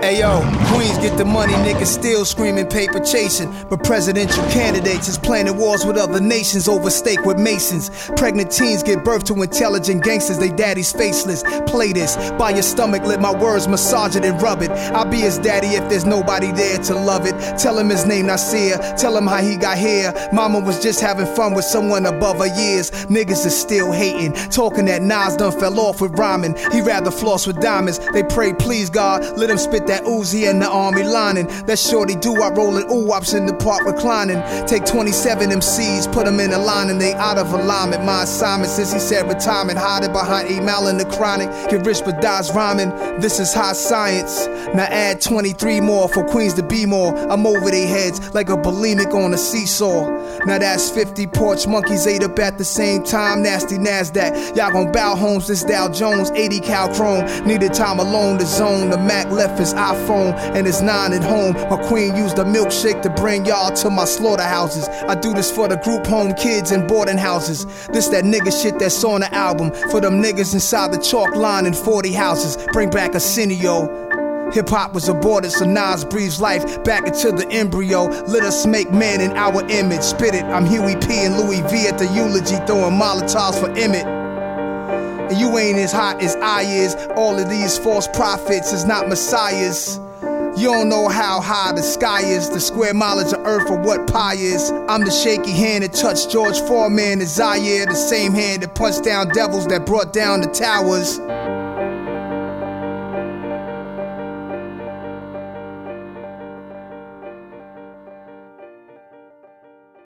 Ayo, Queens get the money, niggas still screaming paper chasing. But presidential candidates is planning wars with other nations over steak with Masons. Pregnant teens give birth to intelligent gangsters, they daddy's faceless. Play this, by your stomach, let my words massage it and rub it. I'll be his daddy if there's nobody there to love it. Tell him his name Nasir, tell him how he got here. Mama was just having fun with someone above her years. Niggas is still hating, talking that Nas done fell off with rhyming. He rather floss with diamonds. They pray, please God, let him spit that Uzi in the army lining. That shorty do-wop rolling ooh-wops in the park reclining. Take 27 MCs, put them in a line and they out of alignment. My assignment since he said retirement, hiding behind email in the chronic. Get rich but dies rhyming, this is high science. Now add 23 more for Queens to be more. I'm over their heads like a bulimic on a seesaw. Now that's 50 porch monkeys ate up at the same time. Nasty NASDAQ, y'all gon' bow homes, this Dow Jones, 80 cal chrome. Needed time alone to zone. The Mac left his iPhone and his 9 at home. My queen used a milkshake to bring y'all to my slaughterhouses. I do this for the group home kids in boarding houses. This that nigga shit that's on the album. For them niggas inside the chalk line in 40 houses. Bring back Arsenio. Hip-hop was aborted, so Nas breathes life back into the embryo. Let us make man in our image. Spit it, I'm Huey P and Louis V at the eulogy, throwing Molotovs for Emmett. And you ain't as hot as I is. All of these false prophets is not messiahs. You don't know how high the sky is, the square mileage of earth or what pi is. I'm the shaky hand that touched George Foreman and Zaire, the same hand that punched down devils that brought down the towers.